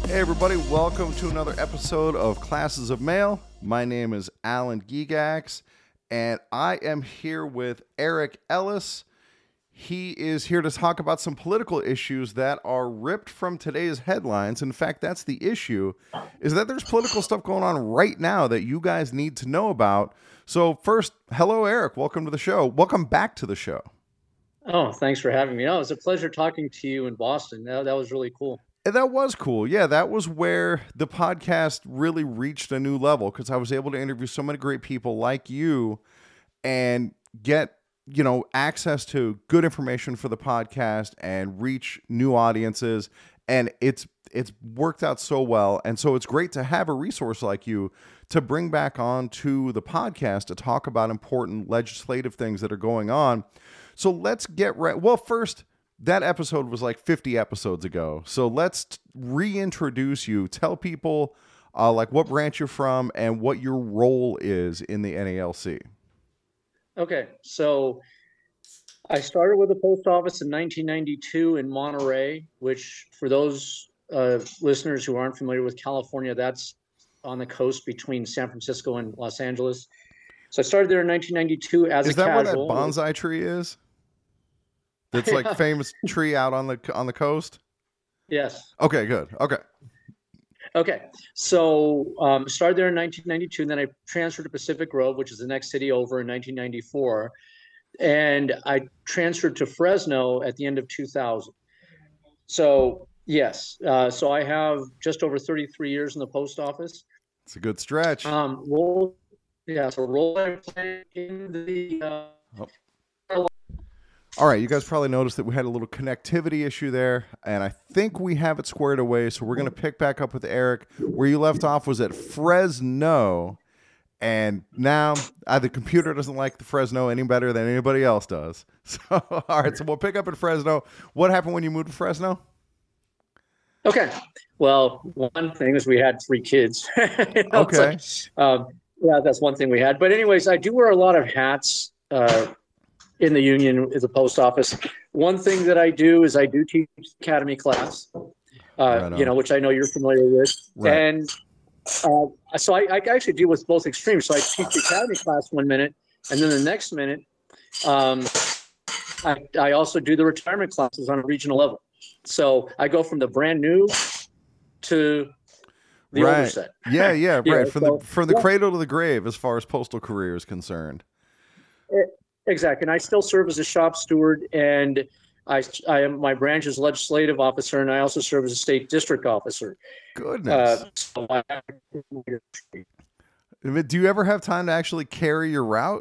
Hey everybody, welcome to another episode of Classes of Mail. My name is Alan Gigax, and I am here with Eric Ellis. He is here to talk about some political issues that are ripped from today's headlines. In fact, that's the issue, is that there's political stuff going on right now that you guys need to know about. So first, hello Eric, welcome to the show. Welcome back to the show. Oh, thanks for having me. No, it was a pleasure talking to you in Boston. That was really cool. That was cool. Yeah, that was where the podcast really reached a new level because I was able to interview so many great people like you and get, access to good information for the podcast and reach new audiences. And it's worked out so well. And so it's great to have a resource like you to bring back on to the podcast to talk about important legislative things that are going on. So let's get right. Well, first, that episode was like 50 episodes ago. So let's reintroduce you. Tell people like what branch you're from and what your role is in the NALC. Okay, so I started with the post office in 1992 in Monterey, which for those listeners who aren't familiar with California, that's on the coast between San Francisco and Los Angeles. So I started there in 1992 as a casual. Is that where that bonsai tree is? It's like famous tree out on the coast? Yes. Okay, good. Okay. So started there in 1992, and then I transferred to Pacific Grove, which is the next city over, in 1994. And I transferred to Fresno at the end of 2000. So yes, so I have just over 33 years in the post office. It's a good stretch. Role I play in the All right, you guys probably noticed that we had a little connectivity issue there, and I think we have it squared away, so we're going to pick back up with Eric. Where you left off was at Fresno, and now the computer doesn't like the Fresno any better than anybody else does. So, all right, so we'll pick up at Fresno. What happened when you moved to Fresno? Okay. Well, one thing is we had 3 kids. Okay. Yeah, that's one thing we had. But anyways, I do wear a lot of hats in the union at the post office. One thing that I do is I do teach academy class, which I know you're familiar with. Right. And so I actually deal with both extremes. So I teach the academy class one minute, and then the next minute, I also do the retirement classes on a regional level. So I go from the brand new to the older set. Yeah, right. From the cradle to the grave as far as postal career is concerned. Exactly. And I still serve as a shop steward, and I am my branch's legislative officer, and I also serve as a state district officer. Goodness. Do you ever have time to actually carry your route?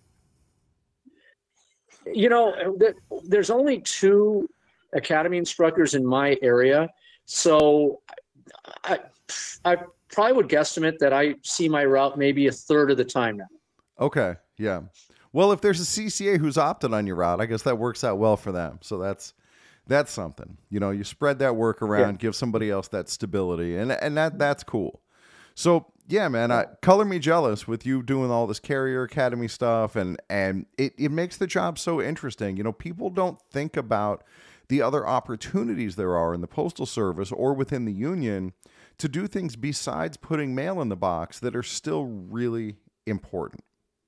There's only 2 academy instructors in my area. So I probably would guesstimate that I see my route maybe a third of the time now. Okay. Yeah. Well, if there's a CCA who's opted on your route, I guess that works out well for them. So that's something. You spread that work around, give somebody else that stability, and that's cool. So yeah, man, color me jealous with you doing all this Carrier Academy stuff, and it makes the job so interesting. People don't think about the other opportunities there are in the Postal Service or within the union to do things besides putting mail in the box that are still really important.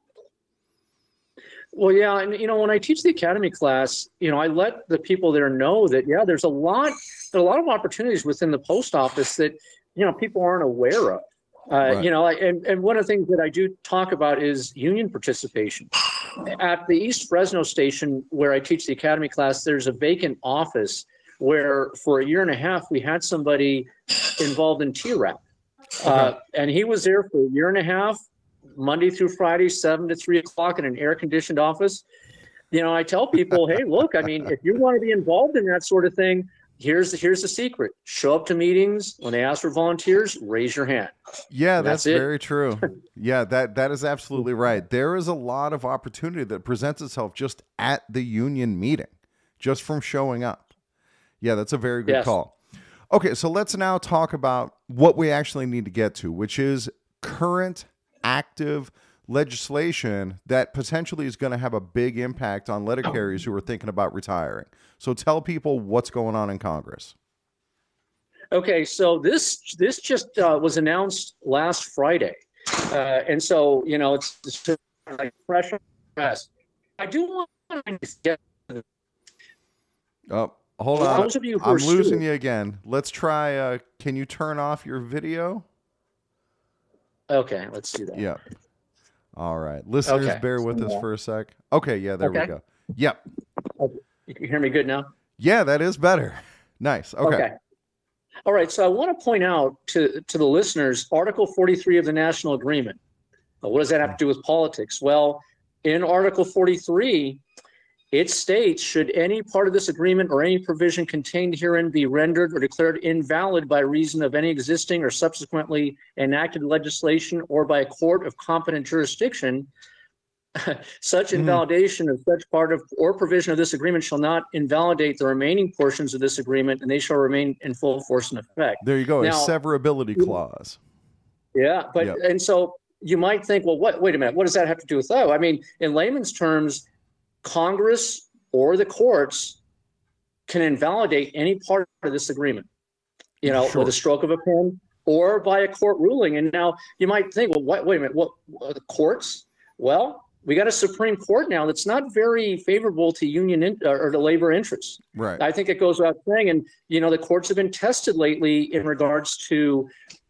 Well, yeah, and when I teach the academy class, I let the people there know that there's a lot of opportunities within the post office that people aren't aware of. Right. And one of the things that I do talk about is union participation. At the East Fresno station where I teach the academy class, there's a vacant office where for a year and a half we had somebody involved in TRAP. Okay. And he was there for a year and a half, Monday through Friday, 7 to 3 o'clock in an air-conditioned office. I tell people, hey, look, if you want to be involved in that sort of thing, here's the secret. Show up to meetings. When they ask for volunteers, raise your hand. Yeah, that's very true. Yeah, that is absolutely right. There is a lot of opportunity that presents itself just at the union meeting, just from showing up. Yeah, that's a very good call. Okay, so let's now talk about what we actually need to get to, which is current active legislation that potentially is going to have a big impact on letter carriers who are thinking about retiring. So tell people what's going on in Congress. Okay, so this just was announced last Friday, and so it's just like fresh off the press. I do want to get Oh, hold on. those of you who I'm are losing students. you again. Let's try. Can you turn off your video? Okay, let's do that. Yeah. All right. Listeners, Okay. bear with us for a sec. Okay. Yeah, there we Okay. go. Yep. You can hear me good now? Yeah, that is better. Nice. Okay. All right. So I want to point out to the listeners, Article 43 of the National Agreement. What does that have to do with politics? Well, in Article 43, it states, should any part of this agreement or any provision contained herein be rendered or declared invalid by reason of any existing or subsequently enacted legislation or by a court of competent jurisdiction, such invalidation of such part of or provision of this agreement shall not invalidate the remaining portions of this agreement, and they shall remain in full force and effect. There you go. A Now, severability clause. Yeah, but Yep. and so you might think, well, wait a minute, what does that have to do with that? I mean, in layman's terms, Congress or the courts can invalidate any part of this agreement, Sure. with a stroke of a pen or by a court ruling. And now you might think, well, wait a minute, what the courts? Well, we got a Supreme Court now that's not very favorable to union or to labor interests. Right. I think it goes without saying. And, the courts have been tested lately in regards to,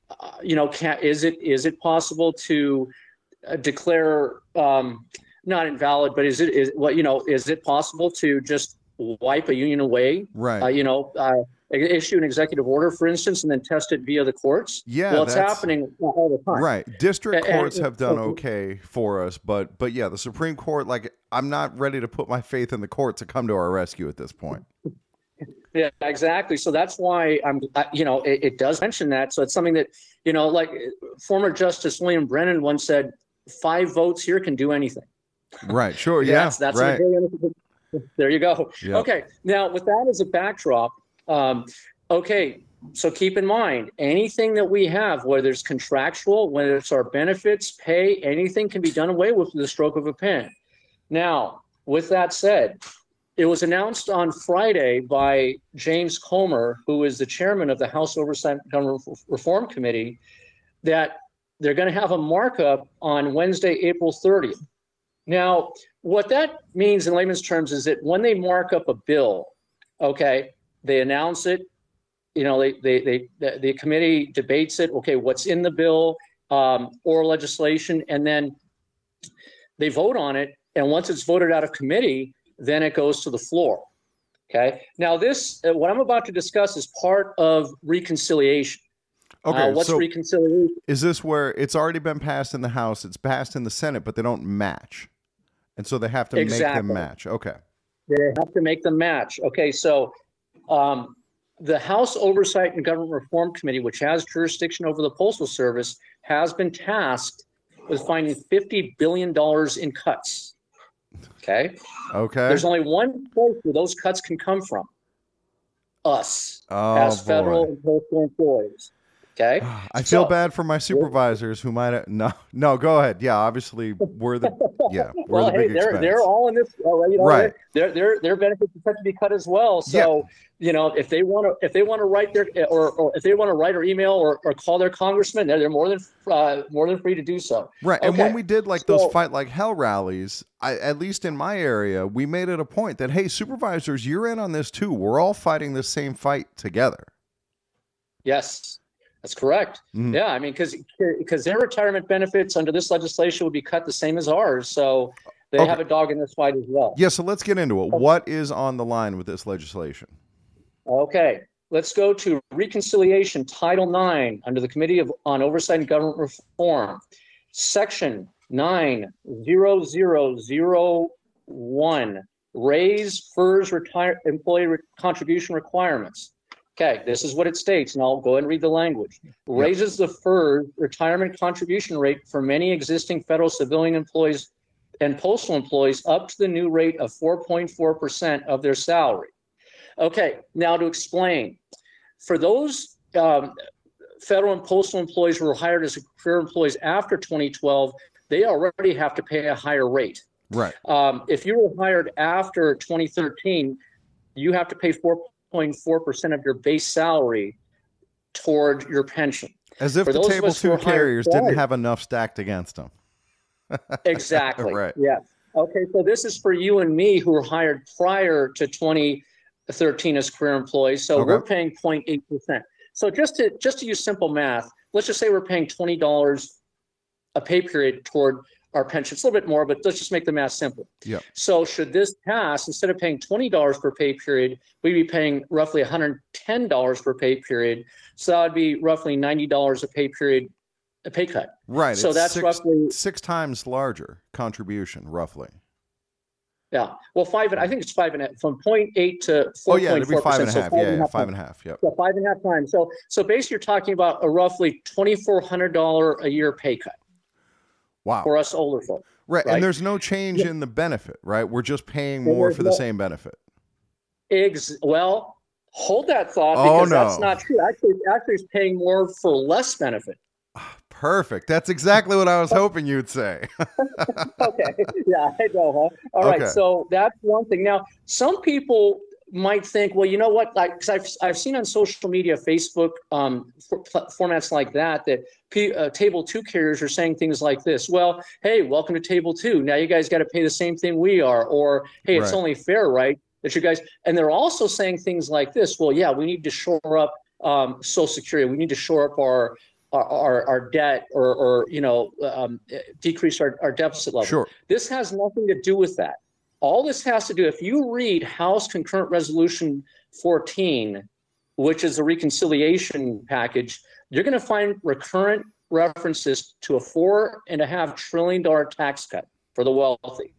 is it possible to declare not invalid, but is it possible to just wipe a union away? Right. Issue an executive order, for instance, and then test it via the courts. Yeah, well, it's happening all the time. Right. District courts And- have done okay for us, but yeah, the Supreme Court, I'm not ready to put my faith in the court to come to our rescue at this point. Yeah, exactly. So that's why it does mention that. So it's something that, like former Justice William Brennan once said, 5 votes here can do anything. Right. Sure. Yeah. That's right. There you go. Yep. Okay. Now, with that as a backdrop, so keep in mind, anything that we have, whether it's contractual, whether it's our benefits, pay, anything can be done away with the stroke of a pen. Now, with that said, it was announced on Friday by James Comer, who is the chairman of the House Oversight and Government Reform Committee, that they're going to have a markup on Wednesday, April 30th. Now, what that means in layman's terms is that when they mark up a bill, okay, they announce it, the committee debates it, okay, what's in the bill, oral legislation, and then they vote on it. And once it's voted out of committee, then it goes to the floor. Okay. Now, this, what I'm about to discuss is part of reconciliation. Okay. What's so reconciliation? is this where it's already been passed in the House, it's passed in the Senate, but they don't match? And so they have to make them match. Okay. They have to make them match. Okay. So the House Oversight and Government Reform Committee, which has jurisdiction over the Postal Service, has been tasked with finding $50 billion in cuts. Okay. There's only one place where those cuts can come from. Us, as federal and postal employees. Okay. I feel bad for my supervisors who might no, go ahead. Yeah, obviously we're the big expense. They're all in this, right. Their benefits have to be cut as well. So if they want to write their or if they want to write or email or call their congressman, they're more than free to do so. Right. Okay. And when we did those Fight Like Hell rallies, at least in my area, we made it a point that, hey, supervisors, you're in on this too. We're all fighting the same fight together. Yes. That's correct. Mm-hmm. Yeah, I mean, because their retirement benefits under this legislation would be cut the same as ours, so they have a dog in this fight as well. Yeah, so let's get into it. What is on the line with this legislation? Okay, let's go to Reconciliation Title 9 under the Committee on Oversight and Government Reform, Section 90001, raise FERS employee contribution requirements. Okay, this is what it states, and I'll go ahead and read the language. Raises the FERS retirement contribution rate for many existing federal civilian employees and postal employees up to the new rate of 4.4% of their salary. Okay, now to explain, for those federal and postal employees who were hired as career employees after 2012, they already have to pay a higher rate. Right. If you were hired after 2013, you have to pay 4.4% of your base salary toward your pension. As if For the those of table us who two are hired carriers prior- didn't have enough stacked against them. Exactly. Right. Yeah. Okay. So this is for you and me who were hired prior to 2013 as career employees. So Okay. we're paying 0.8%. So just to use simple math, let's just say we're paying $20 a pay period toward our pension. It's a little bit more, but let's just make the math simple. Yeah. So should this pass, instead of paying $20 per pay period, we'd be paying roughly $110 per pay period. So that would be roughly $90 a pay period, a pay cut. Right. So it's that's roughly 6 times larger contribution, roughly. Yeah. Well, I think it's 5.5 from 0.8 to 4.4%. Oh, yeah, it'd be 5.5. So Yeah, 5.5. Yep. So 5.5 times. So basically, you're talking about a roughly $2,400 a year pay cut Wow. for us older folks. Right. right? And there's no change in the benefit, right? We're just paying more for the same benefit. Well, hold that thought Oh, because no. that's not true. Actually, it's paying more for less benefit. Perfect. That's exactly what I was hoping you'd say. Okay. Yeah, I know, huh? All right. Okay. So that's one thing. Now, some people might think, well, you know what? Like, 'cause I've seen on social media, Facebook, formats like that Table 2 carriers are saying things like this. Well, hey, welcome to Table 2. Now you guys got to pay the same thing we are. Or, hey, it's Right. only fair, right? That you guys, and they're also saying things like this. Well, yeah, we need to shore up Social Security. We need to shore up our debt or decrease our deficit level. Sure. This has nothing to do with that. All this has to do, if you read House Concurrent Resolution 14, which is a reconciliation package, you're going to find recurrent references to a $4.5 trillion tax cut for the wealthy.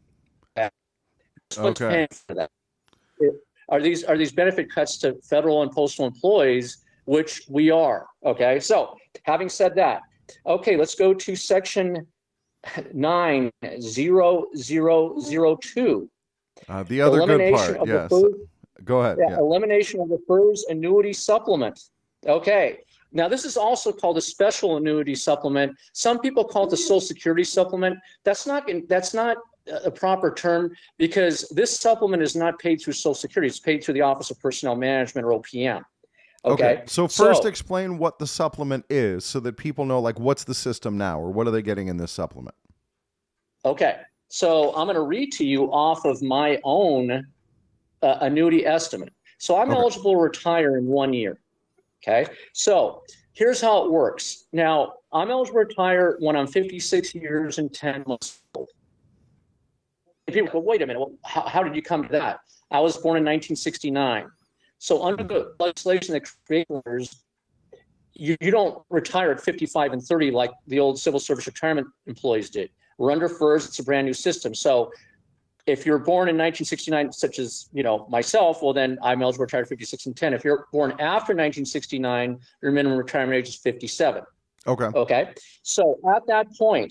What's Okay. paying for that? Are these benefit cuts to federal and postal employees, which we are? Okay. So having said that, okay, let's go to section 90002. The other good Elimination part. of the Yes. FERS Go ahead. Yeah, Yeah. elimination of the FERS annuity supplement. Okay. Now, this is also called a special annuity supplement. Some people call it the Social Security supplement. That's not a proper term because this supplement is not paid through Social Security. It's paid through the Office of Personnel Management or OPM. Okay. So first explain what the supplement is so that people know, like, what's the system now or what are they getting in this supplement? Okay. So I'm going to read to you off of my own annuity estimate. So I'm eligible to retire in 1 year. Okay. So here's how it works. Now, I'm eligible to retire when I'm 56 years and 10 months old. People go, wait a minute. Well, how did you come to that? I was born in 1969. So under the legislation that creates, you don't retire at 55 and 30 like the old civil service retirement employees did. We're under FERS. It's a brand new system. So if you're born in 1969, such as myself, well, then I'm eligible to retire at 56 and 10. If you're born after 1969, your minimum retirement age is 57. Okay. Okay. So at that point,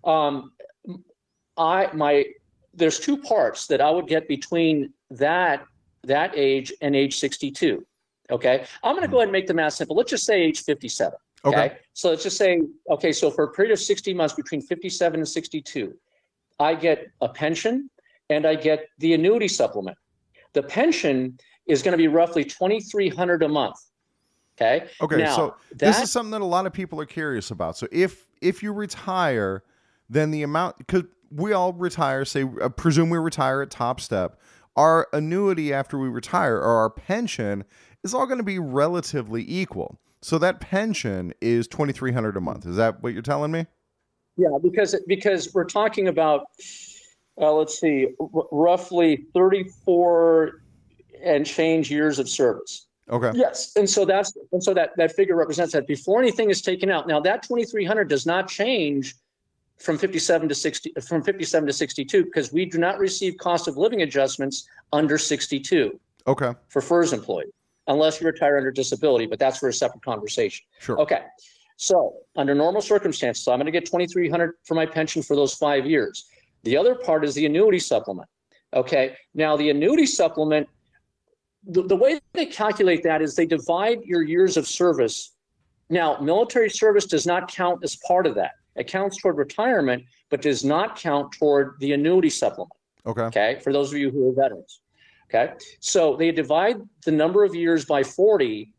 there's two parts that I would get between that age and age 62. Okay. I'm going to go ahead and make the math simple. Let's just say age 57. Okay. So let's just say, so for a period of 60 months between 57 and 62, I get a pension and I get the annuity supplement. The pension is going to be roughly $2,300 a month. Okay. Now, so this is something that a lot of people are curious about. So if you retire, then the amount, because we all retire, presume we retire at top step, our annuity after we retire or our pension is all going to be relatively equal. So that pension is $2,300 a month. Is that what you're telling me? Yeah, because we're talking about, let's see, roughly 34 and change years of service. Okay. Yes, and so that figure represents that before anything is taken out. Now that 2,300 does not change from 57 to 62 because we do not receive cost of living adjustments under 62. Okay. For FERS employees, unless you retire under disability, but that's for a separate conversation. Sure. Okay. So under normal circumstances, I'm going to get $2,300 for my pension for those 5 years. The other part is the annuity supplement. Okay. Now the annuity supplement, the way they calculate that is they divide your years of service. Now, military service does not count as part of that. It counts toward retirement, but does not count toward the annuity supplement. Okay. Okay. For those of you who are veterans. Okay. So they divide the number of years by 40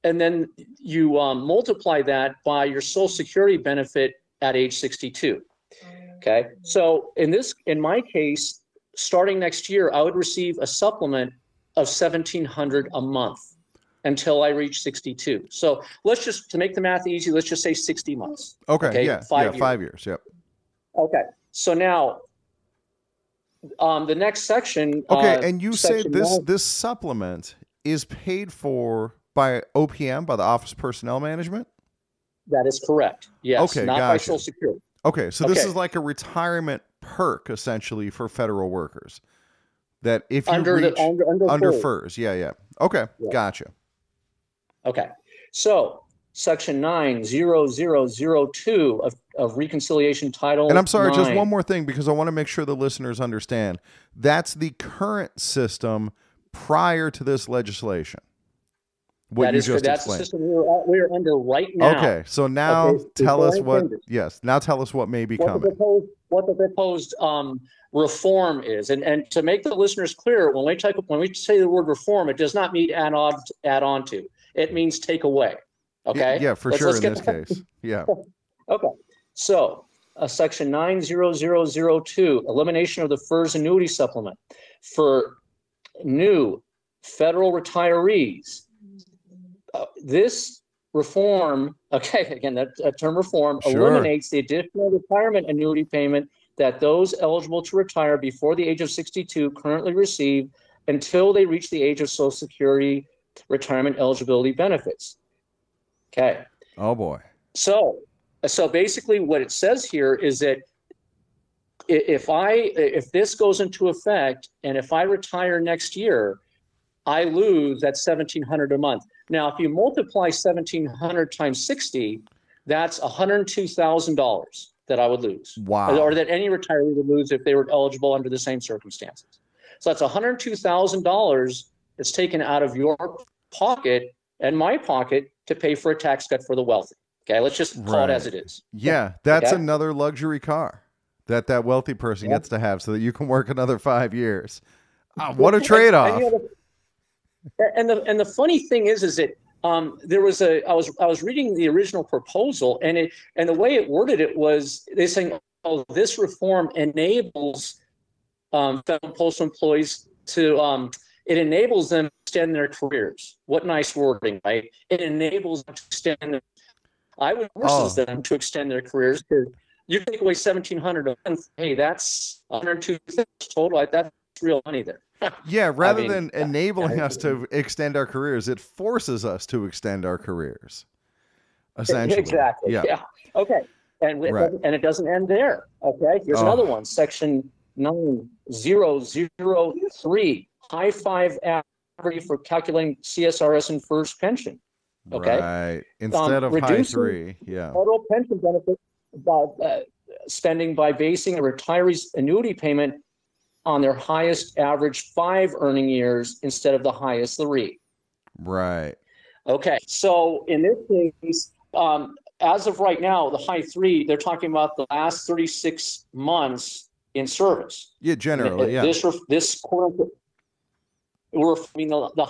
and then you multiply that by your Social Security benefit at age 62. Okay. So in my case, starting next year, I would receive a supplement of $1,700 a month until I reach 62. So let's just, to make the math easy, let's just say 60 months. Okay. Yeah. 5 years. Yep. Okay. So now, the next section. Okay. And you say this supplement is paid for by OPM, by the Office of Personnel Management? That is correct. Yes. Okay. Not by Social Security. Okay. So this is like a retirement perk essentially for federal workers. That if you reach under FERS. Yeah. Okay. Yeah. Gotcha. Okay. So section 90002 of reconciliation title. And I'm sorry, 9. just one more thing, because I want to make sure the listeners understand. That's the current system prior to this legislation. What you just that's explained. The system we are under right now. Okay. So now tell us what may be coming. What the proposed reform is. And to make the listeners clear, when we say the word reform, it does not mean add on to. It means take away. Okay? Yeah, for sure in this case. Yeah. Okay. So section 90002, elimination of the FERS annuity supplement for new federal retirees. This reform, again, that term reform eliminates the additional retirement annuity payment that those eligible to retire before the age of 62 currently receive until they reach the age of Social Security retirement eligibility benefits. Okay. Oh boy. So basically what it says here is that if this goes into effect and if I retire next year, I lose that $1,700 a month. Now, if you multiply 1,700 times 60, that's $102,000 that I would lose. Wow. Or that any retiree would lose if they were eligible under the same circumstances. So that's $102,000 that's taken out of your pocket and my pocket to pay for a tax cut for the wealthy. Okay, let's just call it as it is. Yeah, that's another luxury car that wealthy person gets to have so that you can work another 5 years. What a trade-off. And the funny thing is that there was I was reading the original proposal, and the way it worded it was they saying, "Oh, this reform enables federal postal employees to it enables them to extend their careers." What nice wording, right? It enables them to extend. I would force them to extend their careers, because you take away $1,700 a month. Hey, that's $102,000 total. That's real money there. Yeah, rather than enabling us to extend our careers, it forces us to extend our careers. Essentially. Exactly. Yeah. Okay. And it doesn't end there. Okay. Here's another one. Section 9003, high five average for calculating CSRS and FERS pension. Okay. Right. Instead of high 3. Yeah. Total pension benefit by spending by basing a retiree's annuity payment on their highest average 5 earning years instead of the highest 3. Right. Okay. So in this case, as of right now, the high 3, they're talking about the last 36 months in service. Yeah, generally, yeah. This quote, we're the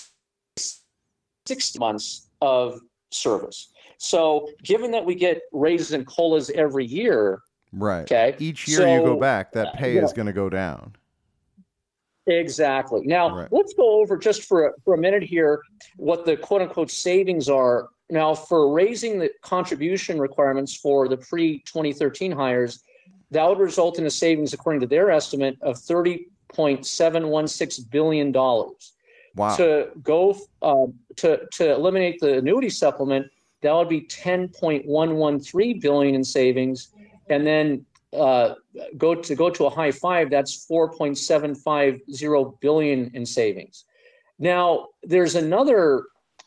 60 months of service. So given that we get raises and COLAs every year, right. Okay. Each year you go back, that pay is going to go down. Exactly. Now, let's go over just for a minute here what the quote unquote savings are. Now, for raising the contribution requirements for the pre-2013 hires, that would result in a savings, according to their estimate, of $30.716 billion. Wow. To go to eliminate the annuity supplement, that would be $10.113 billion in savings. And then go to a high 5, that's $4.750 billion in savings. Now there's another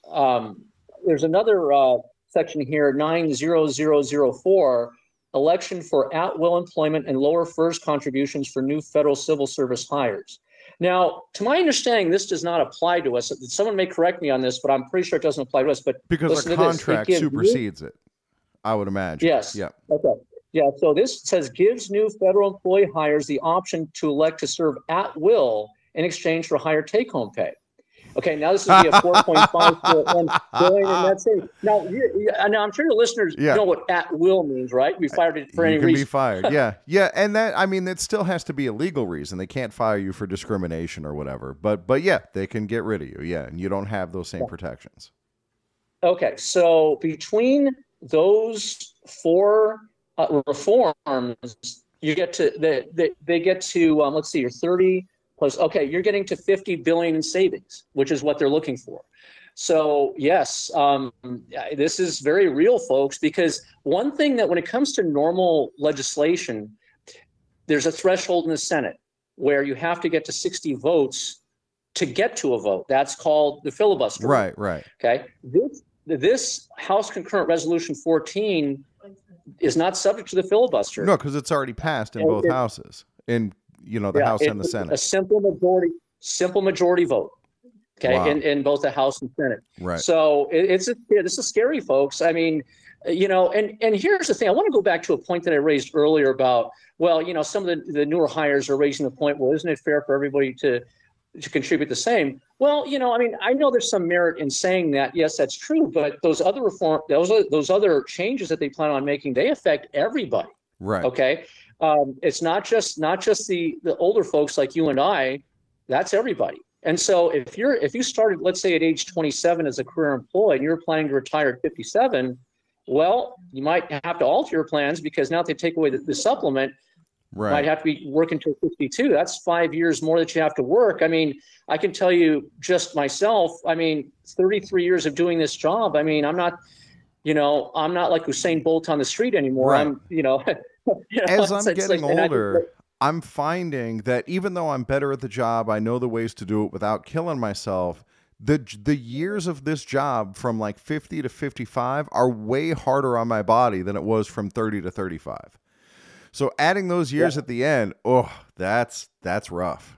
section here, 90004, election for at-will employment and lower FERS contributions for new federal civil service hires. Now, to my understanding, this does not apply to us. Someone may correct me on this, but I'm pretty sure it doesn't apply to us. But because our contract supersedes it, I would imagine. Yes. Yeah. Okay. Yeah. So this says gives new federal employee hires the option to elect to serve at will in exchange for higher take-home pay. Okay, now this is be a 4.541 billion, and that's it. Now, now I'm sure your listeners know what at will means, right? We fired it for any reason. You can be fired. Yeah, and that, I mean, it still has to be a legal reason. They can't fire you for discrimination or whatever. But yeah, they can get rid of you. Yeah, and you don't have those same protections. Okay, so between those four reforms, you get to they get to let's see, you're 30. Plus, okay, you're getting to 50 billion in savings, which is what they're looking for. So yes, this is very real, folks, because one thing that when it comes to normal legislation, there's a threshold in the Senate where you have to get to 60 votes to get to a vote. That's called the filibuster. Right. Okay. This House Concurrent Resolution 14 is not subject to the filibuster. No, because it's already passed in both houses. The House and the Senate. A simple majority vote. Okay, wow. in both the House and Senate. Right. So this is scary, folks. I mean, and here's the thing. I want to go back to a point that I raised earlier about, well, some of the newer hires are raising the point, well, isn't it fair for everybody to contribute the same? Well, I mean, I know there's some merit in saying that. Yes, that's true. But those other those other changes that they plan on making, they affect everybody. Right. Okay. It's not just the older folks like you and I, that's everybody. And so if you started, let's say at age 27 as a career employee and you're planning to retire at 57, well, you might have to alter your plans because now if they take away the supplement, right, might have to be working till 52. That's 5 years more that you have to work. I mean, I can tell you just myself, 33 years of doing this job. I mean, I'm not like Usain Bolt on the street anymore. Right. I'm, as I'm getting older, I'm finding that even though I'm better at the job, I know the ways to do it without killing myself. The years of this job from like 50 to 55 are way harder on my body than it was from 30 to 35. So adding those years at the end, that's rough.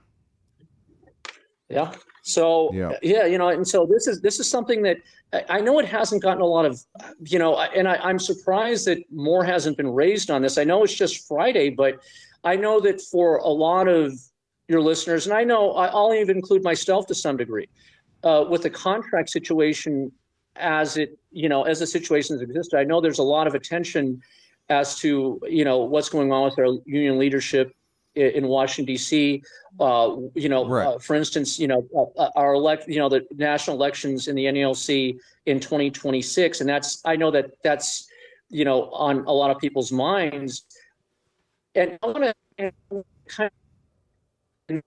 Yeah. So and so this is something that I know it hasn't gotten a lot of, and I'm surprised that more hasn't been raised on this. I know it's just Friday, but I know that for a lot of your listeners, and I know I'll even include myself to some degree, with the contract situation as the situation has existed, I know there's a lot of attention as to, what's going on with our union leadership in Washington, D.C. Right. For instance, the national elections in the NALC in 2026. And I know that's on a lot of people's minds. And I want to kind of,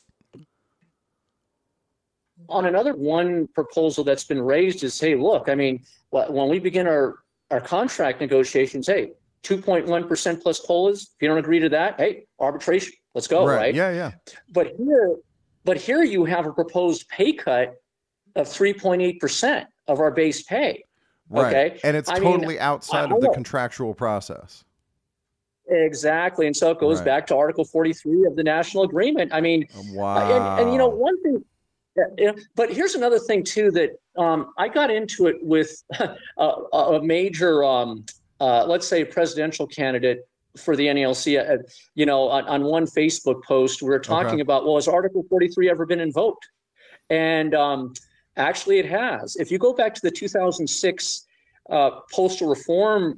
on another one proposal that's been raised is, hey, look, I mean, when we begin our contract negotiations, hey, 2.1% plus COLAs. If you don't agree to that, hey, arbitration. Let's go, right? Yeah. But here you have a proposed pay cut of 3.8% of our base pay. Right. Okay. And it's totally outside of the contractual process. Exactly. And so it goes back to Article 43 of the National Agreement. I mean, wow. And one thing, but here's another thing too, that I got into it with a major, let's say, presidential candidate for the NALC. On one Facebook post, we were talking about, well, has Article 43 ever been invoked? And actually, it has. If you go back to the 2006 postal reform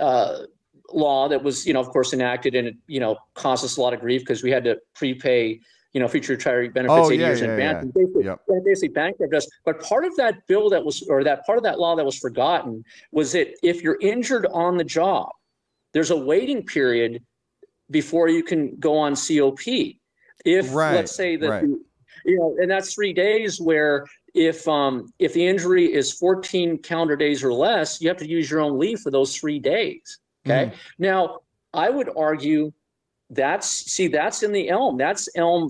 law that was, of course, enacted, and it, caused us a lot of grief because we had to prepay, future retiree benefits 8 years in advance. Yeah. And basically bankrupt us. But part of that bill part of that law that was forgotten was that if you're injured on the job, there's a waiting period before you can go on COP. If let's say that, and that's 3 days where if the injury is 14 calendar days or less, you have to use your own leave for those 3 days. Okay. Now, I would argue that's in the ELM. That's ELM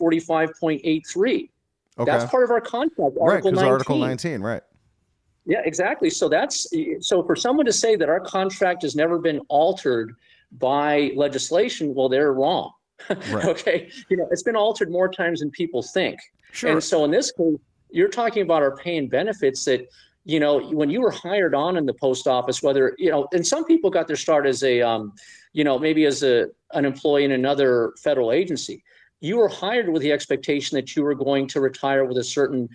545.83. Okay. That's part of our contract. Article 19. Article 19, right. Yeah, exactly. So for someone to say that our contract has never been altered by legislation, well, they're wrong. Right. Okay. It's been altered more times than people think. Sure. And so in this case, you're talking about our pay and benefits that, when you were hired on in the post office, whether, and some people got their start as a, maybe as an employee in another federal agency, you were hired with the expectation that you were going to retire with a certain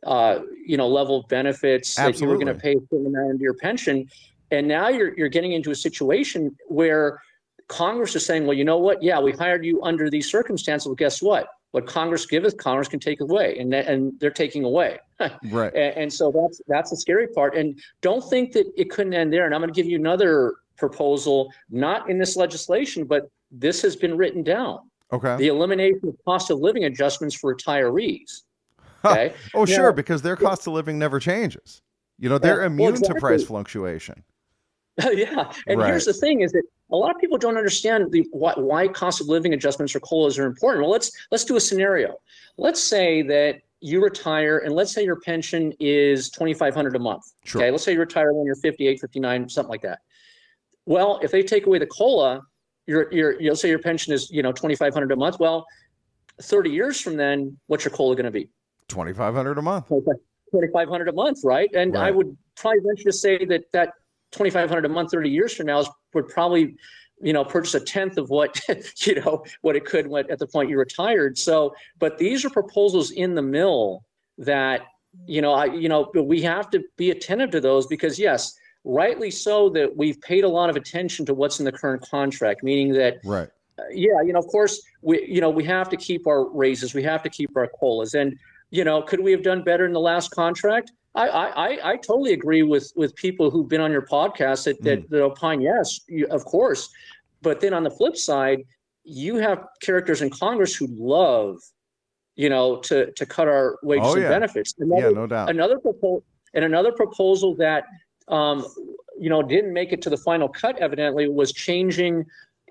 level of benefits that you were going to Absolutely. pay a certain amount into your pension. And now you're getting into a situation where Congress is saying, well, you know what? Yeah, we hired you under these circumstances. Well, guess what? What Congress giveth, Congress can take away, and they're taking away. Right. And so that's the scary part. And don't think that it couldn't end there. And I'm going to give you another proposal, not in this legislation, but this has been written down. Okay. The elimination of cost of living adjustments for retirees. Okay. Oh, sure, because their cost of living never changes. They're immune to price fluctuation. Yeah. And here's the thing is that a lot of people don't understand why cost of living adjustments or COLAs are important. Well, let's do a scenario. Let's say that you retire and let's say your pension is $2,500 a month. Sure. Okay. Let's say you retire when you're 58, 59, something like that. Well, if they take away the COLA, you'll say your pension is, $2,500 a month. Well, 30 years from then, what's your COLA going to be? $2,500 a month. $2,500 a month, right? And I would probably venture to say that $2,500 a month 30 years from now would probably, purchase a tenth of what, what it could at the point you retired. So, but these are proposals in the mill that, we have to be attentive to those because yes, rightly so that we've paid a lot of attention to what's in the current contract, meaning that, of course, we have to keep our raises, we have to keep our COLAs, and could we have done better in the last contract? I totally agree with people who've been on your podcast that opine, yes, of course. But then on the flip side, you have characters in Congress who love, to cut our wages and benefits. No doubt. Another proposal that, didn't make it to the final cut, evidently, was changing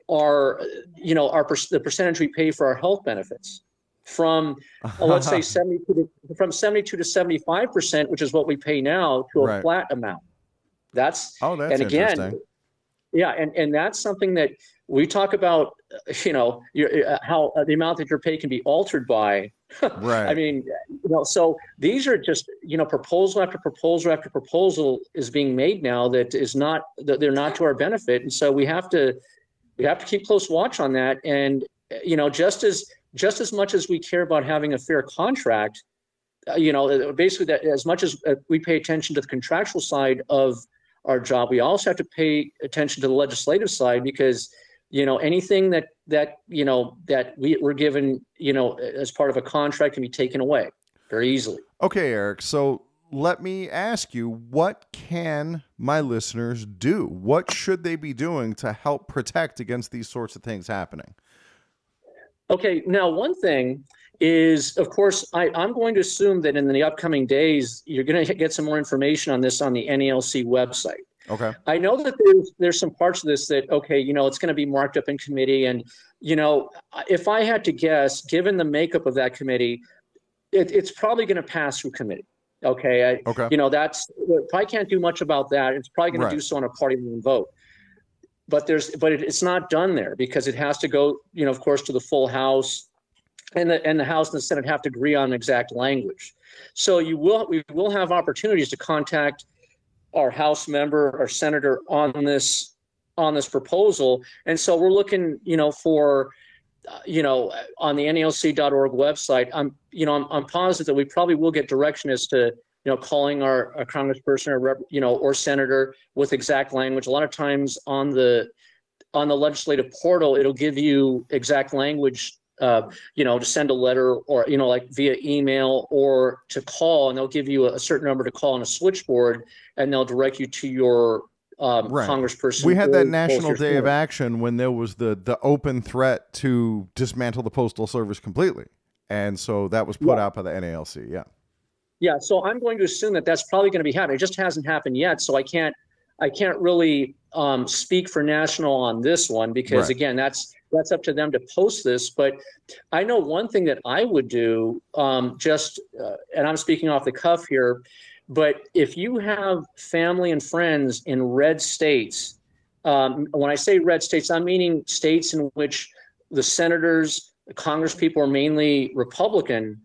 the percentage we pay for our health benefits from let's say 72 to 75%, which is what we pay now, to a flat amount. That's and again, interesting. Yeah, and that's something that we talk about. How the amount that your pay can be altered by. Right. I mean, so these are just proposal after proposal after proposal is being made now that is not that they're not to our benefit, and so we have to keep close watch on that. And just as much as we care about having a fair contract, basically that as much as we pay attention to the contractual side of our job, we also have to pay attention to the legislative side because, anything that we're given, as part of a contract can be taken away very easily. Okay, Eric. So let me ask you, what can my listeners do? What should they be doing to help protect against these sorts of things happening? Okay, now one thing is, of course, I'm going to assume that in the upcoming days, you're going to get some more information on this on the NALC website. Okay. I know that there's some parts of this that, it's going to be marked up in committee. And, if I had to guess, given the makeup of that committee, it's probably going to pass through committee. Okay. That's, I can't do much about that. It's probably going to do so on a party line vote. But it's not done there because it has to go, of course, to the full House, and the House and the Senate have to agree on exact language. So we will have opportunities to contact our House member or senator on this proposal, and so we're looking, for, on the NALC.org website. I'm positive that we probably will get direction as to calling our congressperson or senator with exact language. A lot of times on the legislative portal, it'll give you exact language, to send a letter or, like via email or to call, and they'll give you a certain number to call on a switchboard, and they'll direct you to your congressperson. We had that National Day of Action when there was the open threat to dismantle the Postal Service completely. And so that was put out by the NALC. Yeah. Yeah, so I'm going to assume that that's probably going to be happening. It just hasn't happened yet, so I can't really speak for national on this one because again, that's up to them to post this. But I know one thing that I would do, and I'm speaking off the cuff here, but if you have family and friends in red states, when I say red states, I'm meaning states in which the senators, the congresspeople are mainly Republican.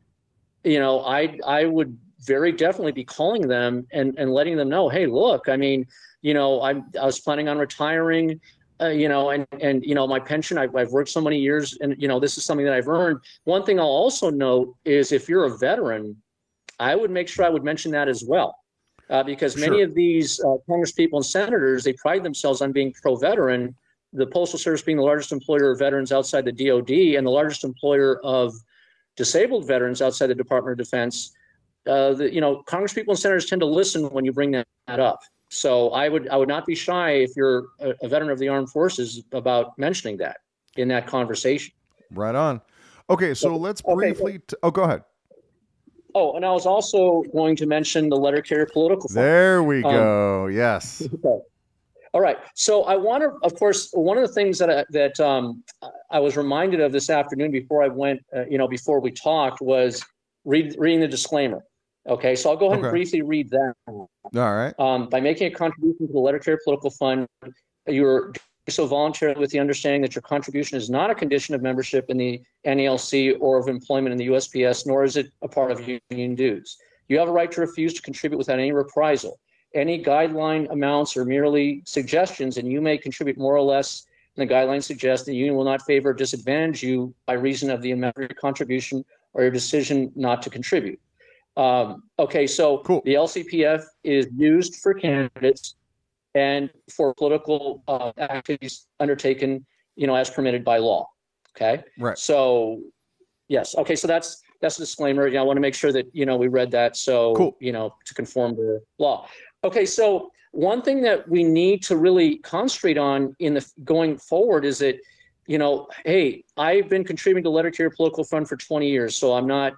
I would very definitely be calling them and letting them know, hey, look, I mean, I was planning on retiring, and my pension, I've worked so many years and, this is something that I've earned. One thing I'll also note is if you're a veteran, I would make sure I would mention that as well. Because many Sure. of these congresspeople and senators, they pride themselves on being pro-veteran, the Postal Service being the largest employer of veterans outside the DoD and the largest employer of disabled veterans outside the Department of Defense. Congresspeople and senators tend to listen when you bring that up. So I would not be shy if you're a veteran of the armed forces about mentioning that in that conversation. Right on. Okay, so let's briefly. Go ahead. Oh, and I was also going to mention the letter carrier political fund. There we go. Yes. Okay. All right. So I want to, of course, one of the things that I was reminded of this afternoon before I went, before we talked, was reading the disclaimer. Okay. So I'll go ahead and briefly read that. All right. By making a contribution to the letter carrier political fund, you're so voluntarily with the understanding that your contribution is not a condition of membership in the NALC or of employment in the USPS, nor is it a part of union dues. You have a right to refuse to contribute without any reprisal. Any guideline amounts are merely suggestions, and you may contribute more or less than the guidelines suggest. The union will not favor or disadvantage you by reason of the amount of your contribution or your decision not to contribute. Okay, so cool. The LCPF is used for candidates and for political activities undertaken, as permitted by law. Okay. Right. So, yes. Okay. So that's a disclaimer. I want to make sure that we read that. So, cool. To conform to law. Okay. So one thing that we need to really concentrate on going forward is that, hey, I've been contributing to letter carrier political fund for 20 years, so I'm not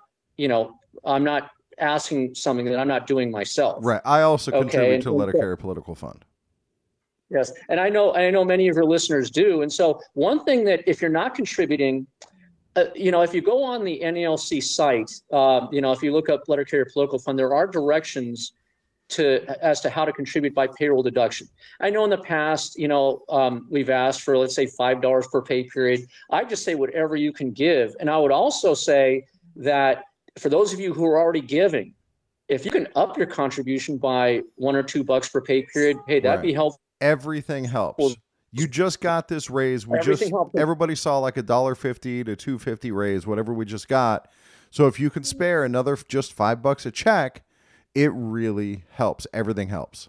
asking something that I'm not doing myself. Right. I also contribute to letter carrier political fund. Yes. And I know many of your listeners do. And so one thing that if you're not contributing, if you go on the NALC site, if you look up letter carrier political fund, there are directions as to how to contribute by payroll deduction. I know in the past, we've asked for, let's say, $5 per pay period. I just say whatever you can give. And I would also say that for those of you who are already giving, if you can up your contribution by $1 or $2 per pay period, hey, that'd be helpful. Everything helps. Well, you just got this raise. Everybody saw like $1.50 to $2.50 raise, whatever we just got. So if you can spare another just $5 a check, it really helps. Everything helps.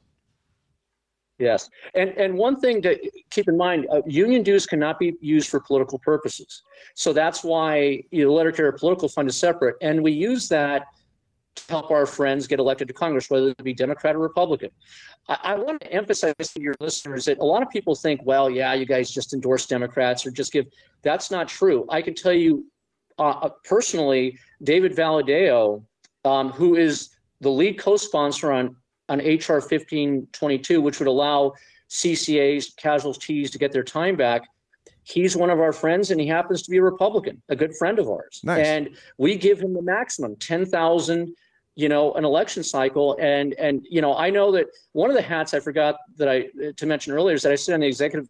Yes. And one thing to keep in mind, union dues cannot be used for political purposes. So that's why the letter carrier political fund is separate. And we use that to help our friends get elected to Congress, whether it be Democrat or Republican. I want to emphasize to your listeners that a lot of people think, well, yeah, you guys just endorse Democrats or just give. That's not true. I can tell you personally, David Valadao, who is the lead co-sponsor on HR 1522, which would allow CCAs, casualties to get their time back. He's one of our friends, and he happens to be a Republican, a good friend of ours. Nice. And we give him the maximum, 10,000, an election cycle. And I know that one of the hats I forgot to mention earlier is that I sit on the executive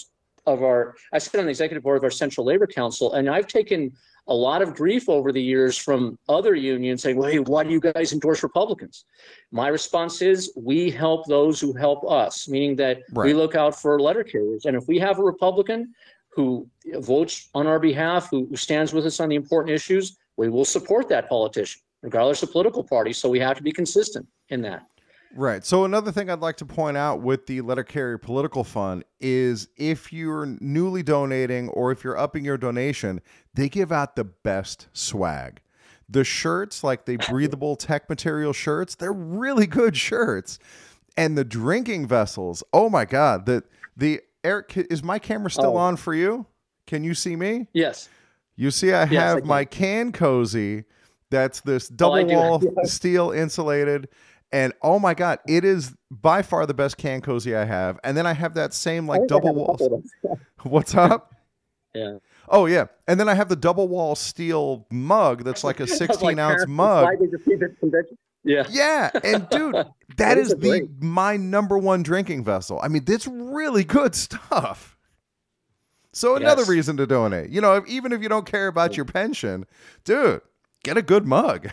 board of our Central Labor Council, and I've taken a lot of grief over the years from other unions saying, well, hey, why do you guys endorse Republicans? My response is we help those who help us, meaning that we look out for letter carriers. And if we have a Republican who votes on our behalf, who stands with us on the important issues, we will support that politician, regardless of political party. So we have to be consistent in that. Right. So another thing I'd like to point out with the letter carrier political fund is if you're newly donating or if you're upping your donation, they give out the best swag. The shirts, like the breathable tech material shirts, they're really good shirts. And the drinking vessels, oh my God, the Eric, is my camera still on for you? Can you see me? Yes. You see, I have my can cozy. That's this double wall steel insulated. And oh my God, it is by far the best can cozy I have. And then I have that same like double wall. What's up? Yeah. Oh yeah. And then I have the double wall steel mug that's like a 16-ounce mug. Yeah. Yeah. And dude, that is my number one drinking vessel. I mean, it's really good stuff. So another reason to donate. Even if you don't care about your pension, dude, get a good mug.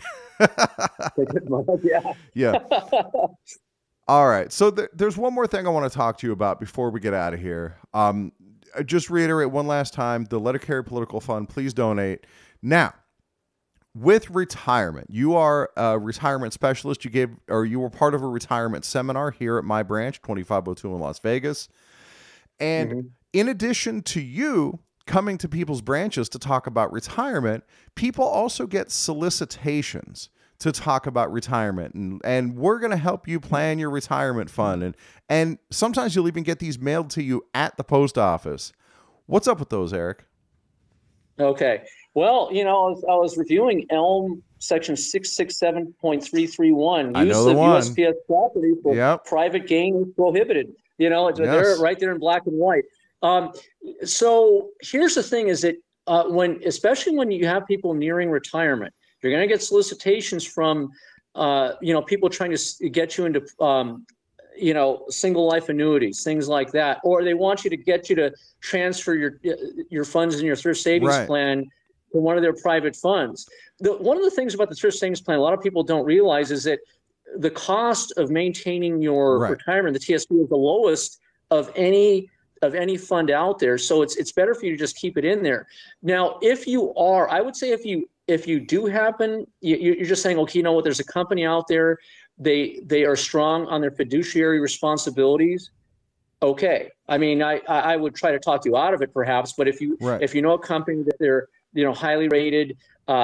Yeah. All right. So there's one more thing I want to talk to you about before we get out of here. Just reiterate one last time, the letter carrier political fund, please donate. Now, with retirement, you are a retirement specialist. You were part of a retirement seminar here at my branch, 2502 in Las Vegas. And in addition to you coming to people's branches to talk about retirement, people also get solicitations to talk about retirement. And we're going to help you plan your retirement fund. And sometimes you'll even get these mailed to you at the post office. What's up with those, Eric? Okay. Well, I was reviewing Elm section 667.331. I know Use the of one. USPS property for private gain is prohibited. They're right there in black and white. So here's the thing is that especially when you have people nearing retirement, you're going to get solicitations from, people trying to get you into, single life annuities, things like that, or they want you to transfer your funds in your thrift savings plan to one of their private funds. One of the things about the thrift savings plan, a lot of people don't realize is that the cost of maintaining your retirement, the TSP, is the lowest of any fund out there. So it's better for you to just keep it in there. Now, I would say if you do happen, you're just saying, okay, you know what, there's a company out there, they are strong on their fiduciary responsibilities. Okay. I mean, I would try to talk you out of it perhaps, but if you know a company that they're, highly rated,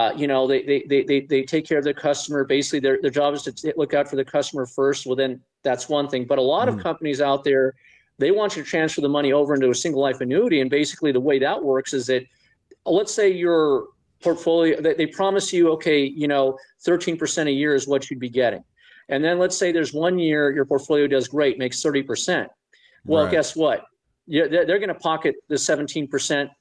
they take care of their customer. Basically their job is to look out for the customer first. Well, then that's one thing, but a lot of companies out there, they want you to transfer the money over into a single life annuity. And basically the way that works is that, let's say your portfolio, they promise you, okay, 13% a year is what you'd be getting. And then let's say there's 1 year your portfolio does great, makes 30%. Well, guess what? They're going to pocket the 17%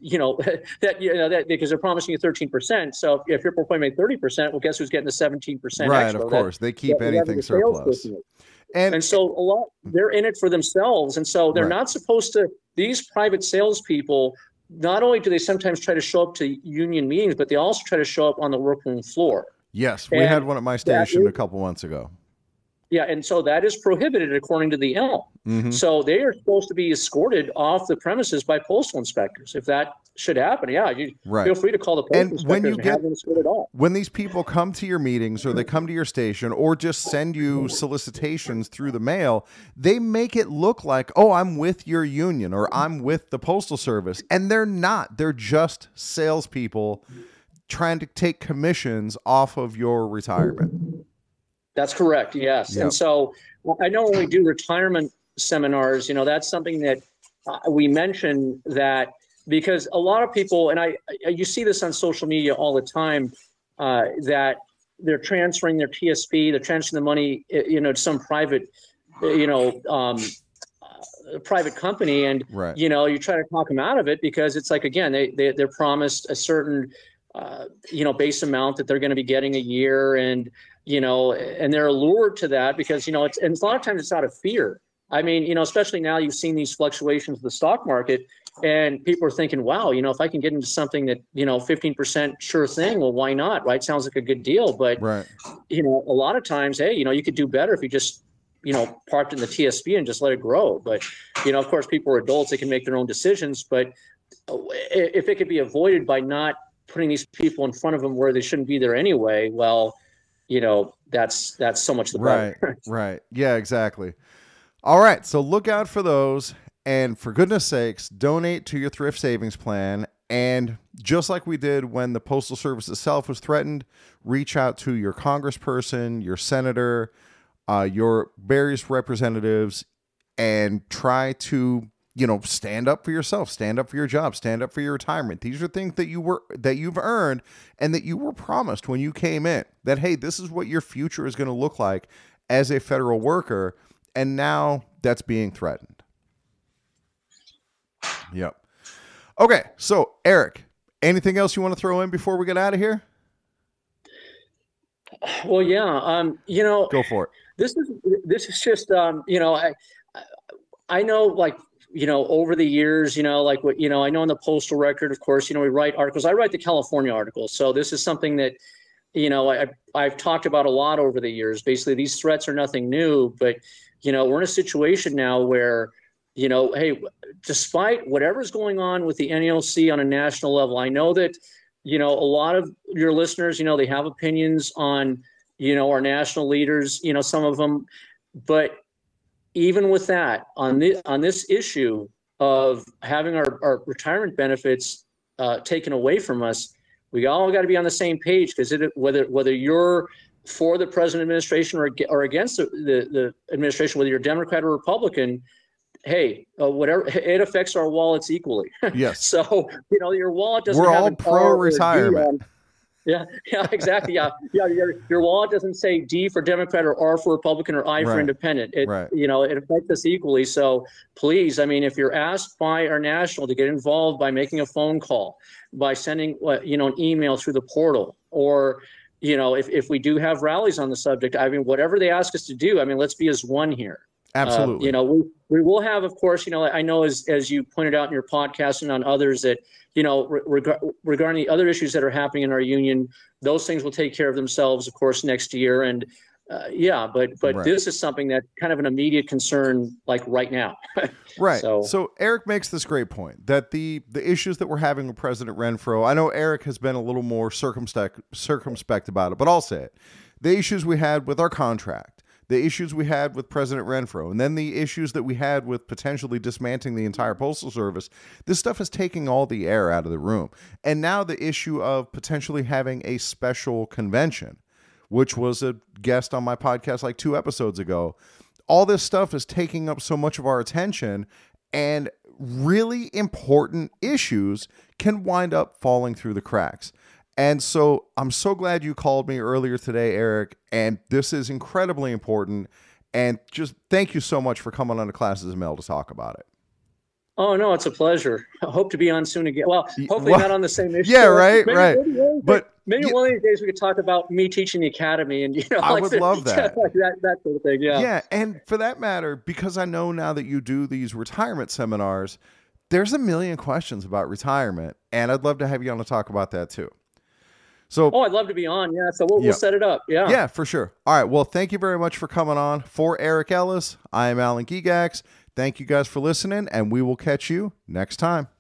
that because they're promising you 13%. So if your portfolio made 30%, well, guess who's getting the 17% right, extra? Of course, they keep anything surplus. And so they're in it for themselves. And so they're not supposed to, these private salespeople, not only do they sometimes try to show up to union meetings, but they also try to show up on the workroom floor. Yes, we had one at my station a couple months ago. Yeah, and so that is prohibited according to the Elm. So they are supposed to be escorted off the premises by postal inspectors. If that should happen, feel free to call the postal inspectors and have them escorted off. When these people come to your meetings or they come to your station or just send you solicitations through the mail, they make it look like, oh, I'm with your union or I'm with the Postal Service. And they're not. They're just salespeople trying to take commissions off of your retirement. That's correct. Yes. Yep. And so I know when we do retirement seminars, that's something that we mention that because a lot of people, and you see this on social media all the time, that they're transferring their TSP, they're transferring the money, to some private, private company. And, you try to talk them out of it because it's like, again, they're promised a certain, base amount that they're going to be getting a year. And, and they're allured to that because, and a lot of times it's out of fear. I mean, especially now you've seen these fluctuations in the stock market and people are thinking, wow, if I can get into something that, 15% sure thing, well, why not? Right. Sounds like a good deal. But, a lot of times, hey, you could do better if you just, parked in the TSP and just let it grow. But, of course, people are adults, they can make their own decisions. But if it could be avoided by not putting these people in front of them where they shouldn't be there anyway, well, that's so much the better. Right. Yeah, exactly. All right. So look out for those. And for goodness sakes, donate to your thrift savings plan. And just like we did when the Postal Service itself was threatened, reach out to your congressperson, your senator, your various representatives, and try to, stand up for yourself, stand up for your job, stand up for your retirement. These are things that you've earned and that you were promised when you came in, that, hey, this is what your future is going to look like as a federal worker. And now that's being threatened. Yep. Okay. So Eric, anything else you want to throw in before we get out of here? Well, yeah. Go for it. This is just, I know, like, over the years, I know in the Postal Record, of course, we write articles. I write the California articles. So this is something that, I've talked about a lot over the years. Basically, these threats are nothing new, but, we're in a situation now where, hey, despite whatever's going on with the NALC on a national level, I know that, a lot of your listeners, they have opinions on, our national leaders, some of them, but even with that, on this issue of having our retirement benefits taken away from us, we all got to be on the same page, because whether you're for the present administration or against the administration, whether you're Democrat or Republican, hey, whatever, it affects our wallets equally. Yes. So, your wallet doesn't We're have all an R or a D pro-retirement. on. Yeah, exactly. Yeah. Your wallet doesn't say D for Democrat or R for Republican or I for Right. independent. It, Right. it affects us equally. So please, if you're asked by our national to get involved by making a phone call, by sending, an email through the portal, or, if we do have rallies on the subject, whatever they ask us to do, let's be as one here. Absolutely. We will have, of course, I know as you pointed out in your podcast and on others that, regarding the other issues that are happening in our union, those things will take care of themselves, of course, next year. And but Right. this is something that kind of an immediate concern, like right now. Right. So- So Eric makes this great point that the issues that we're having with President Renfro, I know Eric has been a little more circumspect about it, but I'll say it. The issues we had with our contract, the issues we had with President Renfro, and then the issues that we had with potentially dismantling the entire Postal Service, this stuff is taking all the air out of the room. And now the issue of potentially having a special convention, which was a guest on my podcast like 2 episodes ago, all this stuff is taking up so much of our attention, and really important issues can wind up falling through the cracks. And so I'm so glad you called me earlier today, Eric, and this is incredibly important. And just thank you so much for coming on to Classes Mail to talk about it. Oh, no, it's a pleasure. I hope to be on soon again. Well, hopefully Well, not on the same issue. Yeah, right, right. Maybe one of these days we could talk about me teaching the academy, and I would love that. like that sort of thing. Yeah. Yeah, and for that matter, because I know now that you do these retirement seminars, there's a million questions about retirement, and I'd love to have you on to talk about that too. So, Oh, I'd love to be on. Yeah. So we'll set it up. Yeah. yeah, for sure. All right. Well, thank you very much for coming on. For Eric Ellis, I am Alan Gigax. Thank you guys for listening, and we will catch you next time.